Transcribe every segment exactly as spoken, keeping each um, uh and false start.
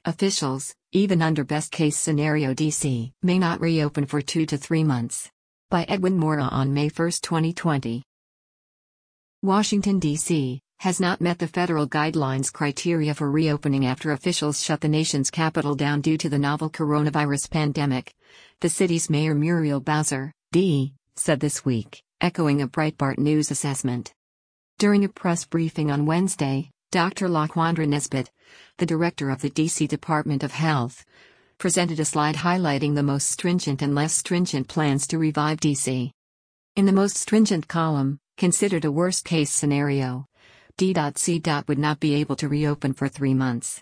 Officials, even under best-case scenario, D C may not reopen for two to three months. By Edwin Mora on May first, twenty twenty. Washington, D C, has not met the federal guidelines criteria for reopening after officials shut the nation's capital down due to the novel coronavirus pandemic. The city's mayor Muriel Bowser, D, said this week, echoing a Breitbart News assessment. During a press briefing on Wednesday, Doctor Laquandra Nesbitt, the director of the D C Department of Health, presented a slide highlighting the most stringent and less stringent plans to revive D C. In the most stringent column, considered a worst-case scenario, D C would not be able to reopen for three months.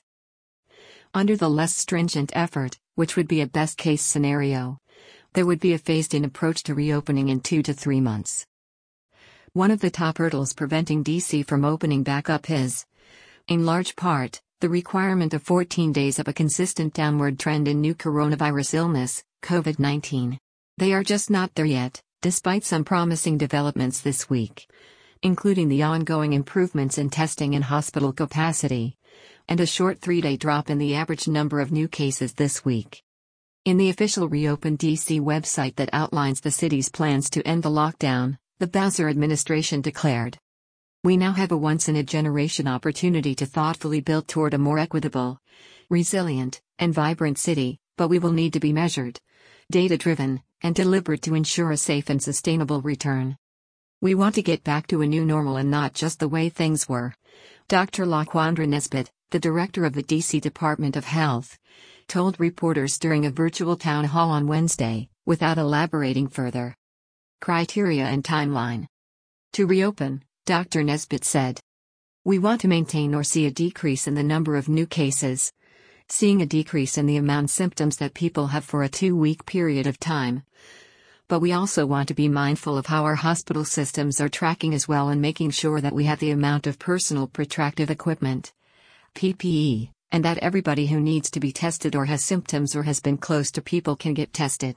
Under the less stringent effort, which would be a best-case scenario, there would be a phased-in approach to reopening in two to three months. One of the top hurdles preventing D C from opening back up is, in large part, the requirement of fourteen days of a consistent downward trend in new coronavirus illness, COVID nineteen. They are just not there yet, despite some promising developments this week, including the ongoing improvements in testing and hospital capacity, and a short three-day drop in the average number of new cases this week. In the official Reopen D C website that outlines the city's plans to end the lockdown, the Bowser administration declared, "We now have a once-in-a-generation opportunity to thoughtfully build toward a more equitable, resilient, and vibrant city, but we will need to be measured, data-driven, and deliberate to ensure a safe and sustainable return. We want to get back to a new normal and not just the way things were," Doctor Laquandra Nesbitt, the director of the D C Department of Health, told reporters during a virtual town hall on Wednesday, without elaborating further. Criteria and timeline. To reopen, Doctor Nesbitt said, "We want to maintain or see a decrease in the number of new cases, seeing a decrease in the amount of symptoms that people have for a two-week period of time. But we also want to be mindful of how our hospital systems are tracking as well and making sure that we have the amount of personal protective equipment, P P E, and that everybody who needs to be tested or has symptoms or has been close to people can get tested."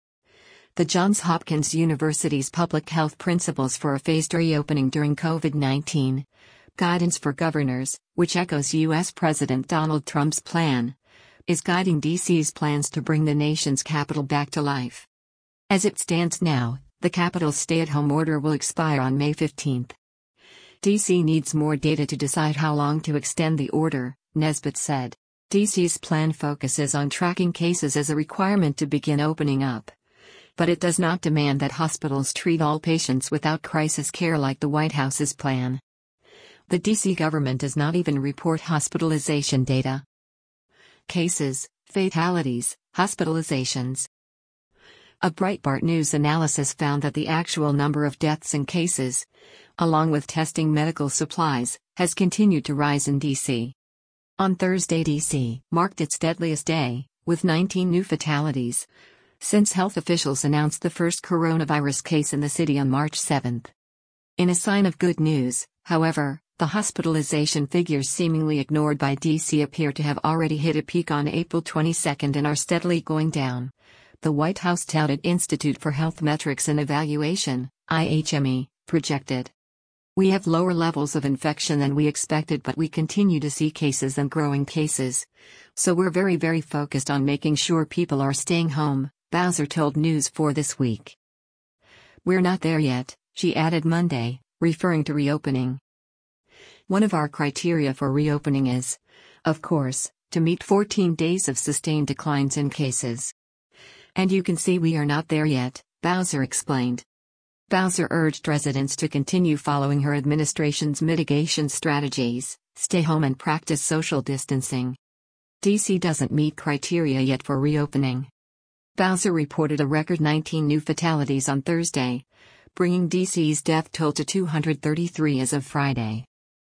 The Johns Hopkins University's Public Health Principles for a Phased Reopening During COVID nineteen Guidance for Governors, which echoes U S President Donald Trump's plan, is guiding D C's plans to bring the nation's capital back to life. As it stands now, the capital's stay-at-home order will expire on May fifteenth. D C needs more data to decide how long to extend the order, Nesbitt said. D C's plan focuses on tracking cases as a requirement to begin opening up. But it does not demand that hospitals treat all patients without crisis care like the White House's plan. The D C government does not even report hospitalization data. Cases, fatalities, hospitalizations. A Breitbart News analysis found that the actual number of deaths and cases, along with testing medical supplies, has continued to rise in D C. On Thursday, D C marked its deadliest day, with nineteen new fatalities, since health officials announced the first coronavirus case in the city on March seventh. In a sign of good news, however, the hospitalization figures seemingly ignored by D C appear to have already hit a peak on April twenty-second and are steadily going down, the White House touted Institute for Health Metrics and Evaluation, I H M E, projected. "We have lower levels of infection than we expected, but we continue to see cases and growing cases. So we're very very focused on making sure people are staying home," Bowser told News four this week. "We're not there yet," she added Monday, referring to reopening. "One of our criteria for reopening is, of course, to meet fourteen days of sustained declines in cases. And you can see we are not there yet," Bowser explained. Bowser urged residents to continue following her administration's mitigation strategies, stay home and practice social distancing. D C doesn't meet criteria yet for reopening. Bowser reported a record nineteen new fatalities on Thursday, bringing D C's death toll to two hundred thirty-three as of Friday.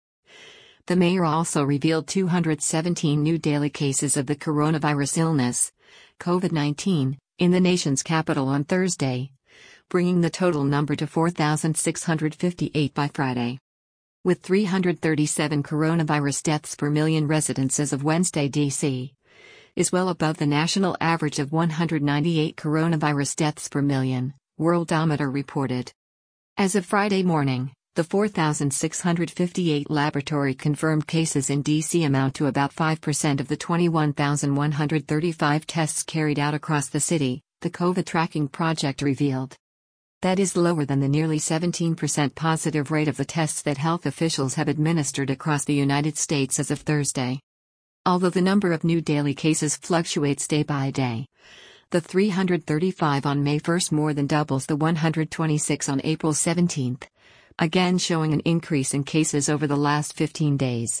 The mayor also revealed two hundred seventeen new daily cases of the coronavirus illness, COVID nineteen, in the nation's capital on Thursday, bringing the total number to four thousand six hundred fifty-eight by Friday. With three hundred thirty-seven coronavirus deaths per million residents as of Wednesday, D C is well above the national average of one hundred ninety-eight coronavirus deaths per million, Worldometer reported. As of Friday morning, The four thousand six hundred fifty-eight laboratory-confirmed cases in D C amount to about five percent of the twenty-one thousand one hundred thirty-five tests carried out across the city, the COVID tracking project revealed. That is lower than the nearly seventeen percent positive rate of the tests that health officials have administered across the United States as of Thursday. Although the number of new daily cases fluctuates day by day, the three hundred thirty-five on May first more than doubles the one hundred twenty-six on April seventeenth, again showing an increase in cases over the last fifteen days.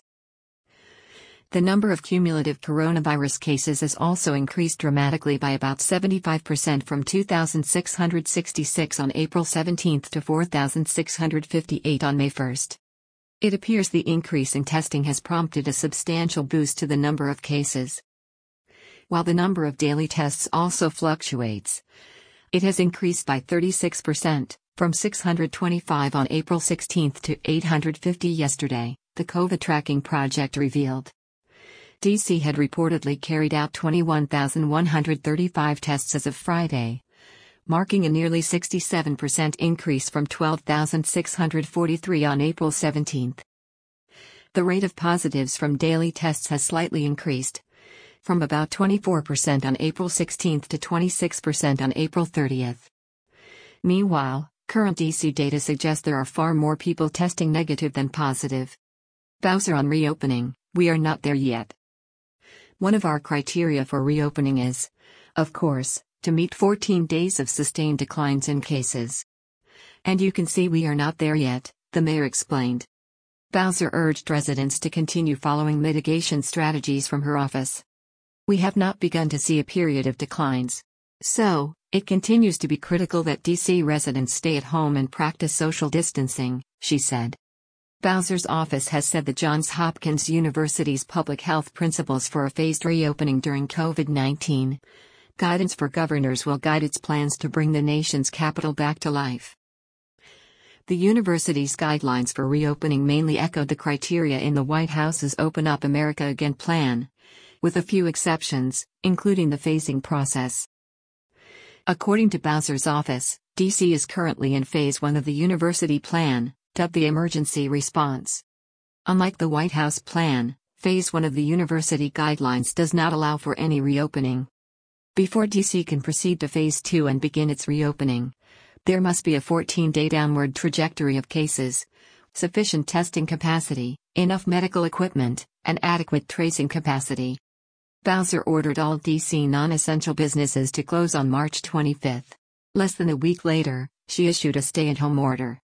The number of cumulative coronavirus cases has also increased dramatically by about seventy-five percent from two thousand six hundred sixty-six on April seventeenth to four thousand six hundred fifty-eight on May first. It appears the increase in testing has prompted a substantial boost to the number of cases. While the number of daily tests also fluctuates, it has increased by thirty-six percent, from six hundred twenty-five on April sixteenth to eight hundred fifty yesterday, the COVID tracking project revealed. D C had reportedly carried out twenty-one thousand one hundred thirty-five tests as of Friday, marking a nearly sixty-seven percent increase from twelve thousand six hundred forty-three on April seventeenth. The rate of positives from daily tests has slightly increased, from about twenty-four percent on April sixteenth to twenty-six percent on April thirtieth. Meanwhile, current D C data suggests there are far more people testing negative than positive. Bowser on reopening, we are not there yet. One of our criteria for reopening is, of course, to meet fourteen days of sustained declines in cases. And you can see we are not there yet, the mayor explained. Bowser urged residents to continue following mitigation strategies from her office. We have not begun to see a period of declines. So, it continues to be critical that D C residents stay at home and practice social distancing, she said. Bowser's office has said that Johns Hopkins University's public health principles for a phased reopening during COVID nineteen guidance for governors will guide its plans to bring the nation's capital back to life. The university's guidelines for reopening mainly echoed the criteria in the White House's Open Up America Again plan, with a few exceptions, including the phasing process. According to Bowser's office, D C is currently in Phase one of the university plan, dubbed the Emergency Response. Unlike the White House plan, Phase one of the university guidelines does not allow for any reopening. Before D C can proceed to Phase two and begin its reopening, there must be a fourteen-day downward trajectory of cases, sufficient testing capacity, enough medical equipment, and adequate tracing capacity. Bowser ordered all D C non-essential businesses to close on March twenty-fifth. Less than a week later, she issued a stay-at-home order.